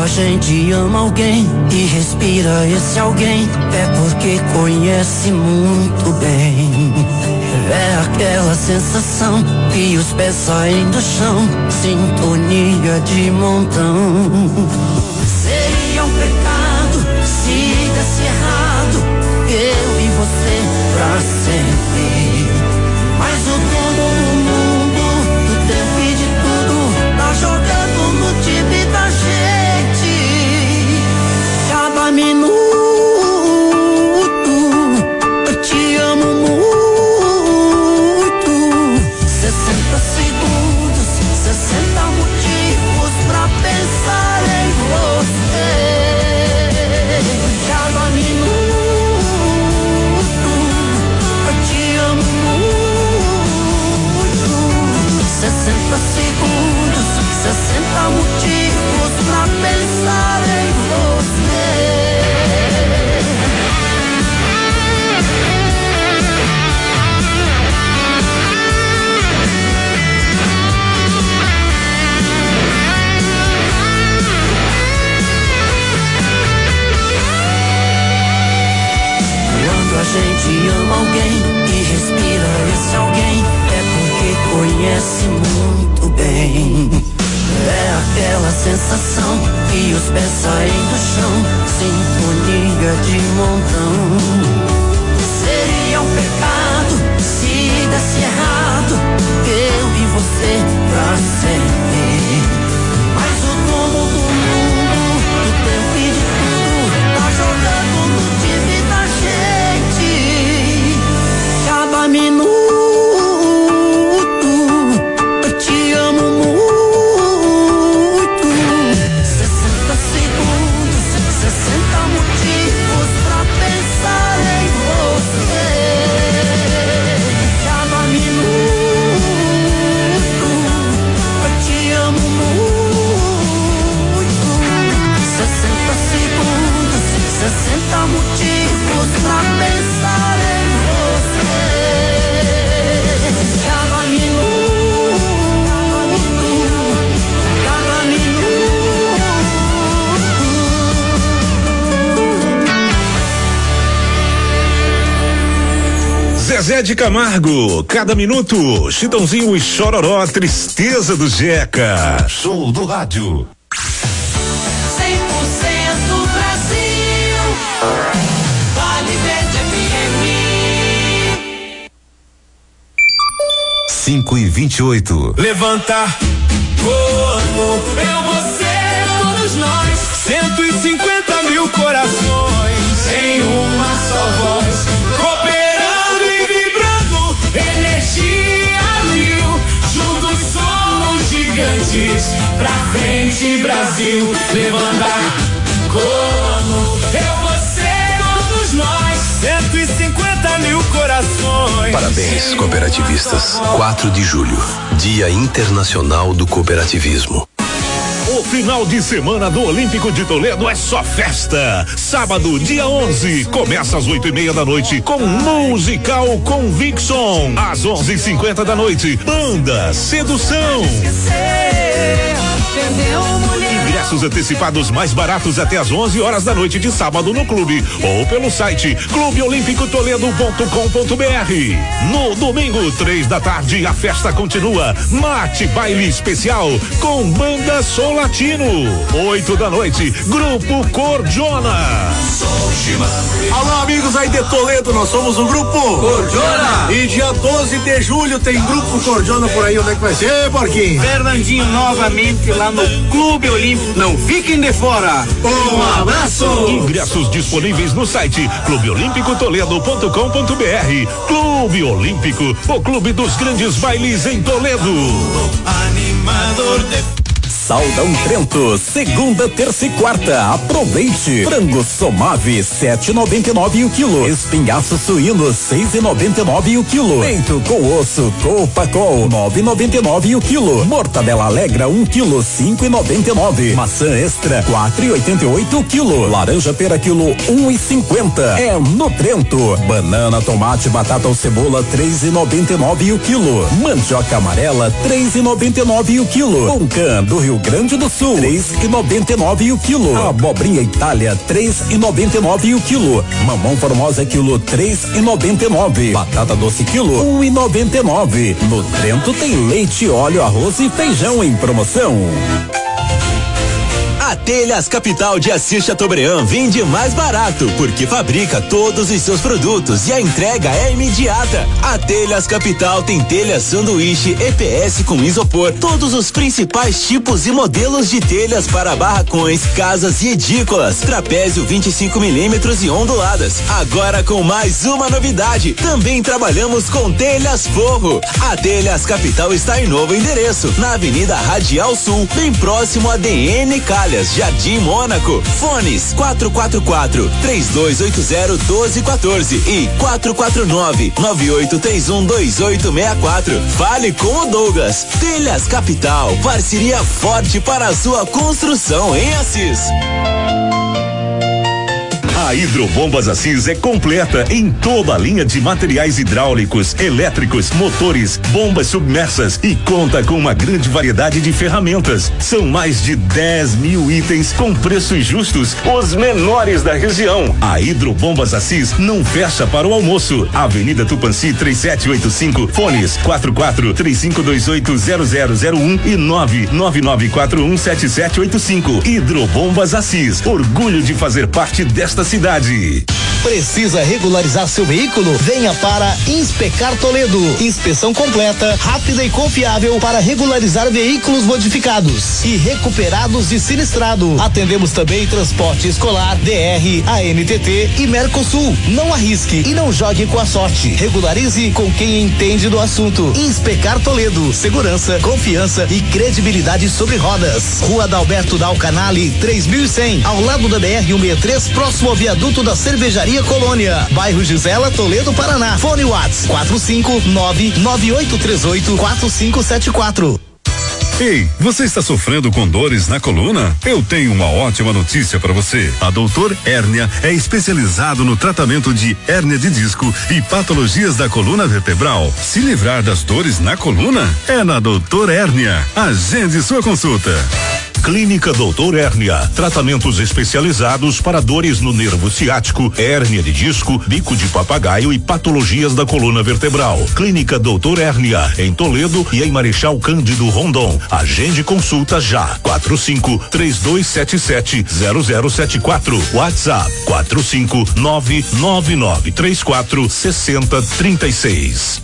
Quando a gente ama alguém e respira esse alguém, é porque conhece muito bem. É aquela sensação que os pés saem do chão, sintonia de montão. Seria um pecado se desse errado, eu e você pra sempre. Mas o dono do mundo, do tempo e de tudo, tá jogando no time da gente. Cada minuto eu te amo muito. sessenta segundos, sessenta motivos pra pensar em você. Cada minuto eu te amo muito. sessenta segundos, sessenta motivos pra pensar em você. A gente ama alguém e respira esse alguém, é porque conhece muito bem. É aquela sensação que os pés saem do chão, sintonia de montão. Seria um pecado se desse errado, eu e você pra sempre. Mas o dono do mundo, do tempo e de tudo, tá jogando no time da gente. Cada minuto eu te amo muito. sessenta segundos, sessenta motivos pra pensar em você. Cada minuto eu te amo muito. sessenta segundos, sessenta motivos pra pensar em você. Cada minuto, cada minuto. Zezé de Camargo, cada minuto, Chitãozinho e Chororó, tristeza do Jeca. Show do rádio. cem por cento Brasil. Vale Verde F M. cinco e vinte e oito. Levanta, corpo, eu, você, todos nós. cento e cinquenta mil corações em uma só voz, cooperando e vibrando, energia mil. Juntos somos gigantes, pra frente Brasil. Levanta, como eu, você, todos nós. cento e cinquenta mil corações. Parabéns, cooperativistas. quatro de julho, Dia Internacional do Cooperativismo. O final de semana do Olímpico de Toledo é só festa. Sábado, dia onze, começa às oito e meia da noite com Musical Conviction. Às onze e cinquenta da noite, Banda Sedução. Ingressos antecipados mais baratos até às onze horas da noite de sábado no clube ou pelo site clube olímpico toledo ponto com ponto br. No domingo, três da tarde, a festa continua. Mate baile especial com Banda Sol Latino. Oito da noite, Grupo Cordiona. Alô, amigos aí de Toledo, nós somos o Grupo Cordiona. E dia doze de julho tem Grupo Cordiona por aí. Onde é que vai ser, Porquinho? Fernandinho, novamente lá no Clube Olímpico. Não fiquem de fora. Um abraço. Ingressos disponíveis no site clube olímpico toledo ponto com ponto br. Clube Olímpico, o clube dos grandes bailes em Toledo. Animador de Saldão Trento, segunda, terça e quarta. Aproveite. Frango Somave, sete e noventa e nove o quilo. Espinhaço suíno, seis e noventa e nove o quilo. Peito com osso, Copacol, nove e noventa e nove o quilo. Mortadela Alegra, um quilo, cinco e noventa e nove. Maçã Extra, quatro e oitenta e oito o quilo. Laranja pera quilo, um e cinquenta. É no Trento. Banana, tomate, batata ou cebola, três e noventa e nove o quilo. Mandioca amarela, três e noventa e nove o quilo. Pão Can do Rio Grande do Sul, três e noventa e nove o quilo. Abobrinha Itália, três e noventa e nove o quilo. Mamão Formosa quilo, três e noventa e nove. Batata doce quilo, um e noventa e nove. No Trento tem leite, óleo, arroz e feijão em promoção. A Telhas Capital de Assis Chateaubriand vende mais barato, porque fabrica todos os seus produtos e a entrega é imediata. A Telhas Capital tem telhas sanduíche E P S com isopor, todos os principais tipos e modelos de telhas para barracões, casas e edículas, trapézio vinte e cinco milímetros e onduladas. Agora com mais uma novidade, também trabalhamos com telhas forro. A Telhas Capital está em novo endereço, na Avenida Radial Sul, bem próximo a D N Calhas, Jardim Mônaco. Fones quatro quatro quatro, três dois oito zero, um dois um quatro e quatro quatro nove, nove oito três um, dois oito seis quatro. Fale com o Douglas. Telhas Capital, parceria forte para a sua construção em Assis. A Hidrobombas Assis é completa em toda a linha de materiais hidráulicos, elétricos, motores, bombas submersas e conta com uma grande variedade de ferramentas. São mais de dez mil itens com preços justos, os menores da região. A Hidrobombas Assis não fecha para o almoço. Avenida Tupanci três sete oito cinco, fones quatro quatro três cinco dois oito zero zero zero um e nove nove nove quatro um sete sete oito cinco. Hidrobombas Assis, orgulho de fazer parte desta cidade. Precisa regularizar seu veículo? Venha para Inspecar Toledo. Inspeção completa, rápida e confiável para regularizar veículos modificados e recuperados de sinistrado. Atendemos também transporte escolar, D R, A N T T e Mercosul. Não arrisque e não jogue com a sorte. Regularize com quem entende do assunto. Inspecar Toledo. Segurança, confiança e credibilidade sobre rodas. Rua Dalberto Dal Canale, três mil e cem, ao lado da B R cento e sessenta e três, próximo ao viaduto da Cervejaria Colônia, bairro Gisela, Toledo, Paraná. Fone Whats quatro cinco nove nove oito três oito quatro cinco sete quatro. Ei, você está sofrendo com dores na coluna? Eu tenho uma ótima notícia para você. A Doutor Hérnia é especializado no tratamento de hérnia de disco e patologias da coluna vertebral. Se livrar das dores na coluna é na Doutor Hérnia. Agende sua consulta. Clínica Doutor Hérnia, tratamentos especializados para dores no nervo ciático, hérnia de disco, bico de papagaio e patologias da coluna vertebral. Clínica Doutor Hérnia, em Toledo e em Marechal Cândido Rondon. Agende consulta já. quatro cinco três dois sete sete zero zero sete quatro. WhatsApp quatro cinco nove nove nove três quatro seis zero três seis.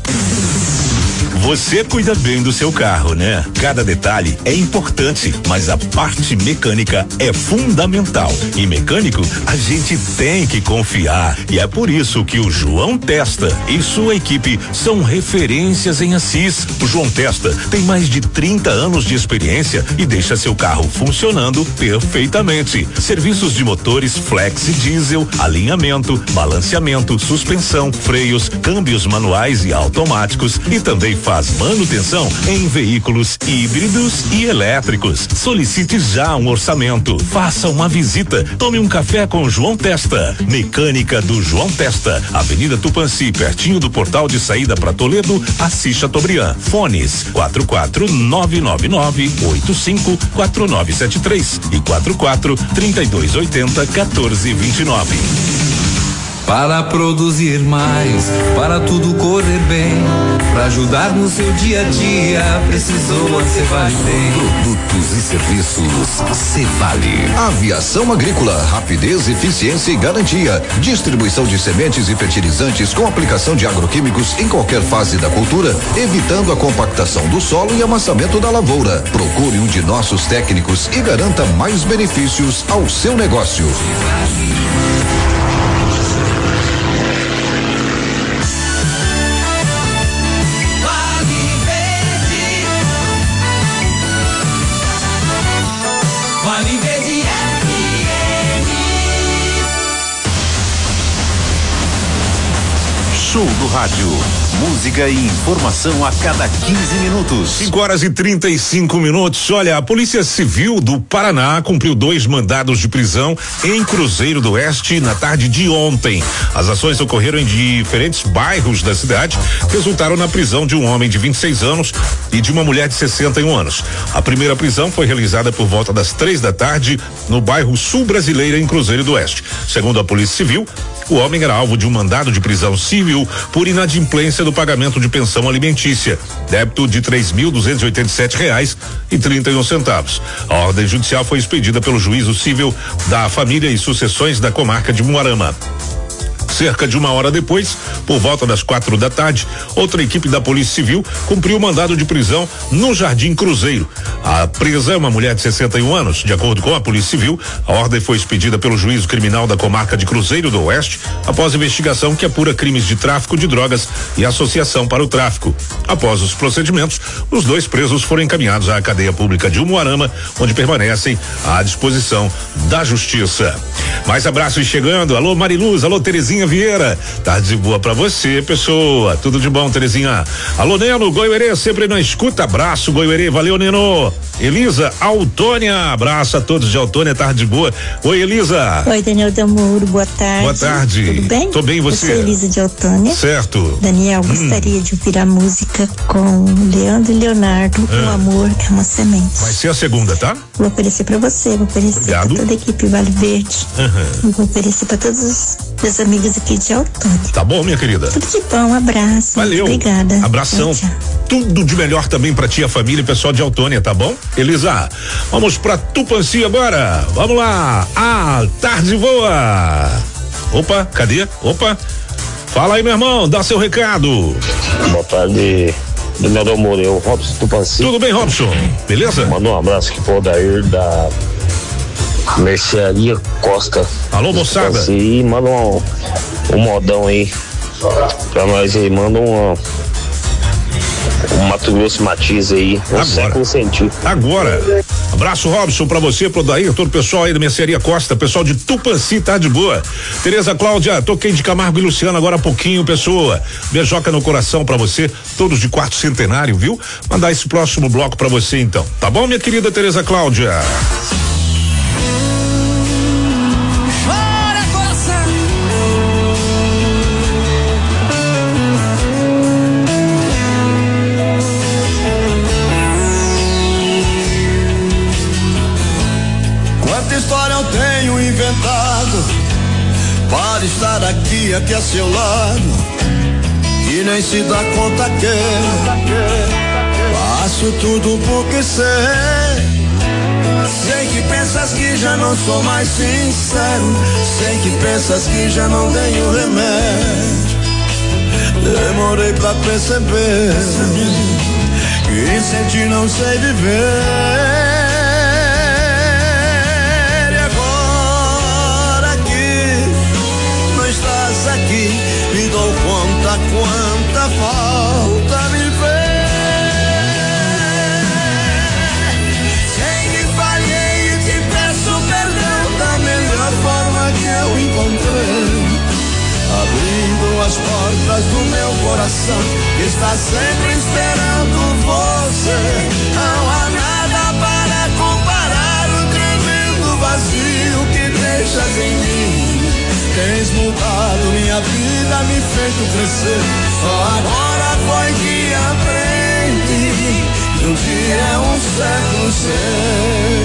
Você cuida bem do seu carro, né? Cada detalhe é importante, mas a parte mecânica é fundamental. E mecânico, a gente tem que confiar. E é por isso que o João Testa e sua equipe são referências em Assis. O João Testa tem mais de trinta anos de experiência e deixa seu carro funcionando perfeitamente. Serviços de motores flex e diesel, alinhamento, balanceamento, suspensão, freios, câmbios manuais e automáticos e também faz manutenção em veículos híbridos e elétricos. Solicite já um orçamento. Faça uma visita. Tome um café com João Testa. Mecânica do João Testa. Avenida Tupanci, pertinho do portal de saída para Toledo, Assis Chateaubriand. Fones quatro quatro nove nove nove oito cinco quatro nove sete três e quatro quatro três dois oito zero um quatro dois nove. Para produzir mais, para tudo correr bem, para ajudar no seu dia a dia, precisou a Cevale. Produtos e serviços Cevale. Aviação agrícola, rapidez, eficiência e garantia. Distribuição de sementes e fertilizantes com aplicação de agroquímicos em qualquer fase da cultura, evitando a compactação do solo e amassamento da lavoura. Procure um de nossos técnicos e garanta mais benefícios ao seu negócio. Show do Rádio. Música e informação a cada quinze minutos. cinco horas e trinta e cinco minutos. Olha, a Polícia Civil do Paraná cumpriu dois mandados de prisão em Cruzeiro do Oeste na tarde de ontem. As ações ocorreram em diferentes bairros da cidade, resultaram na prisão de um homem de vinte e seis anos e de uma mulher de sessenta e um anos. A primeira prisão foi realizada por volta das três da tarde no bairro Sul Brasileira, em Cruzeiro do Oeste. Segundo a Polícia Civil, o homem era alvo de um mandado de prisão civil por inadimplência do pagamento de pensão alimentícia, débito de três mil duzentos e oitenta e sete reais e trinta e um centavos. A ordem judicial foi expedida pelo Juízo Civil da Família e Sucessões da comarca de Umuarama. Cerca de uma hora depois, por volta das quatro da tarde, outra equipe da Polícia Civil cumpriu o mandado de prisão no Jardim Cruzeiro. A presa é uma mulher de sessenta e um anos. De acordo com a Polícia Civil, a ordem foi expedida pelo Juízo Criminal da comarca de Cruzeiro do Oeste, após investigação que apura crimes de tráfico de drogas e associação para o tráfico. Após os procedimentos, os dois presos foram encaminhados à cadeia pública de Umuarama, onde permanecem à disposição da Justiça. Mais abraços chegando. Alô Mariluz, alô Terezinha Vieira, tarde boa pra você, pessoa, tudo de bom, Terezinha. Alô Neno, Goiuerê, sempre na escuta, abraço Goiuerê, valeu Neno. Elisa, Autônia, abraço a todos de Autônia, tarde boa. Oi Elisa. Oi Daniel Damuro, boa tarde. Boa tarde. Tudo bem? Tô bem, você? Eu sou Elisa de Autônia. Certo. Daniel, hum. gostaria de ouvir a música com Leandro e Leonardo, ah. O Amor é uma Semente. Vai ser a segunda, tá? Vou oferecer pra você, vou oferecer Obrigado. pra toda a equipe Vale Verde. Uhum. Vou oferecer pra todos os meus amigos aqui de Autônia. Tá bom, minha querida? Tudo de bom, um abraço. Valeu. Obrigada. Abração. Tchau, tchau. Tudo de melhor também pra tia, família e pessoal de Autônia, tá bom? Elisa, vamos pra Tupanci agora. Vamos lá. Ah, tarde voa. Opa, cadê? Opa. Fala aí, meu irmão, dá seu recado. Boa tarde, do meu amor, eu, Robson Tupanci. Tudo bem, Robson? Beleza? Manda um abraço aqui pro Odair da Mercearia Costa. Alô, moçada. E manda um, um modão aí pra nós aí, manda um, um Mato Grosso Matiz aí, um século sentiu. Agora, abraço Robson pra você, pro Daí, todo o pessoal aí da Mercearia Costa, pessoal de Tupanci, tá de boa. Tereza Cláudia, toquei de Camargo e Luciano agora há pouquinho, pessoa. Beijoca no coração pra você, todos de quarto centenário, viu? Mandar esse próximo bloco pra você então, tá bom, minha querida Tereza Cláudia? Para estar aqui, aqui a seu lado, e nem se dá conta que faço tudo porque sei. Sei que pensas que já não sou mais sincero, sei que pensas que já não tenho remédio. Demorei pra perceber que sem ti não sei viver. Aqui me dou conta quanta falta me fez. Sei que falhei e te peço perdão da melhor forma que eu encontrei, abrindo as portas do meu coração que está sempre esperando você. Não há nada para comparar o tremendo vazio que deixas em mim. Tens mudado minha vida, me feito crescer. Só agora foi que aprendi que um dia é um século sem.